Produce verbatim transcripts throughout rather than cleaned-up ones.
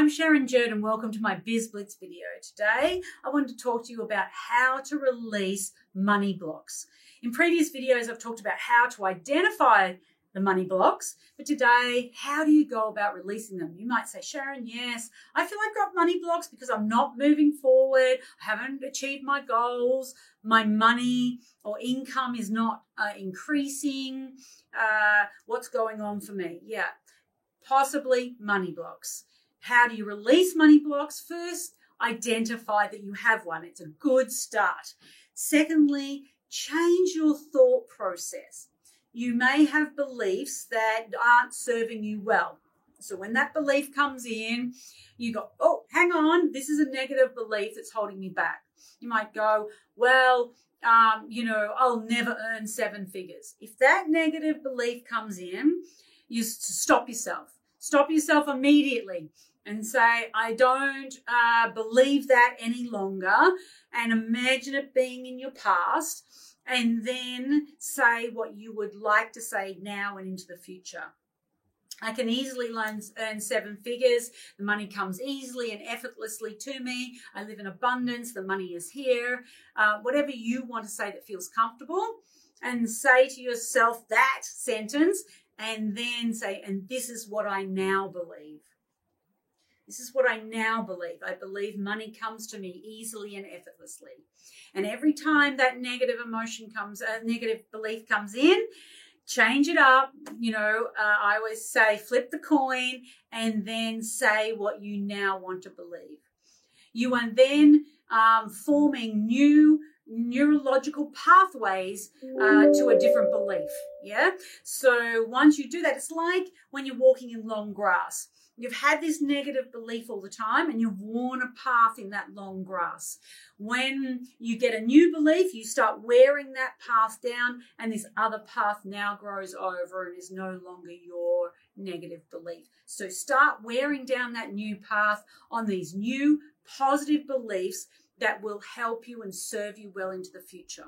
I'm Sharon Jerd and welcome to my Biz Blitz video. Today, I wanted to talk to you about how to release money blocks. In previous videos, I've talked about how to identify the money blocks, but today, how do you go about releasing them? You might say, Sharon, yes, I feel I've got money blocks because I'm not moving forward, I haven't achieved my goals, my money or income is not uh, increasing, uh, what's going on for me? Yeah, possibly money blocks. How do you release money blocks? First, identify that you have one. It's a good start. Secondly, change your thought process. You may have beliefs that aren't serving you well. So when that belief comes in, you go, oh, hang on, this is a negative belief that's holding me back. You might go, well, um, you know, I'll never earn seven figures. If that negative belief comes in, you stop yourself. Stop yourself immediately and say, I don't uh, believe that any longer, and imagine it being in your past, and then say what you would like to say now and into the future. I can easily earn, earn seven figures. The money comes easily and effortlessly to me. I live in abundance. The money is here. Uh, whatever you want to say that feels comfortable, and say to yourself that sentence, and then say, and this is what I now believe. This is what I now believe. I believe money comes to me easily and effortlessly. And every time that negative emotion comes, a uh, negative belief comes in, change it up. You know, uh, I always say flip the coin and then say what you now want to believe. You are then um, forming new neurological pathways uh, to a different belief. Yeah. So once you do that, it's like when you're walking in long grass. You've had this negative belief all the time and you've worn a path in that long grass. When you get a new belief, you start wearing that path down, and this other path now grows over and is no longer your negative belief. So start wearing down that new path on these new positive beliefs that will help you and serve you well into the future.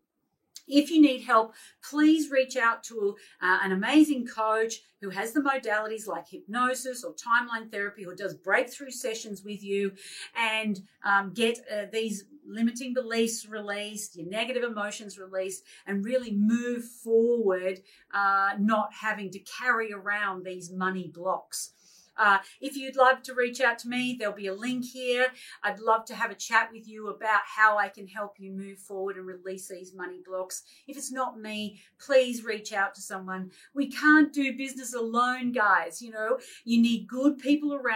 If you need help, please reach out to uh, an amazing coach who has the modalities like hypnosis or timeline therapy, who does breakthrough sessions with you, and um, get uh, these limiting beliefs released, your negative emotions released, and really move forward, uh, not having to carry around these money blocks. Uh, if you'd love to reach out to me, there'll be a link here. I'd love to have a chat with you about how I can help you move forward and release these money blocks. If it's not me, please reach out to someone. We can't do business alone, guys. You know, you need good people around.